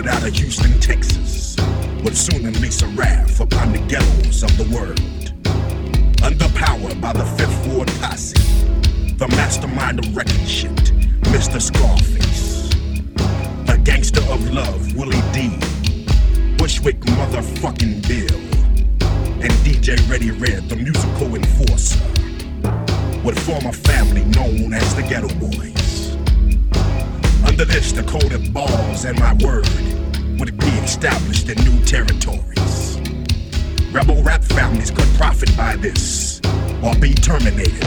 Word out of Houston, Texas, would soon unleash a wrath upon the ghettos of the world. Underpowered by the Fifth Ward posse, the mastermind of wrecking shit, Mr. Scarface. The gangster of love, Willie D. Bushwick motherfucking Bill. And DJ Ready Red, the musical enforcer, would form a family known as the Ghetto Boys. Under this, the code of balls and my word would be established in new territories. Rebel rap families could profit by this or be terminated.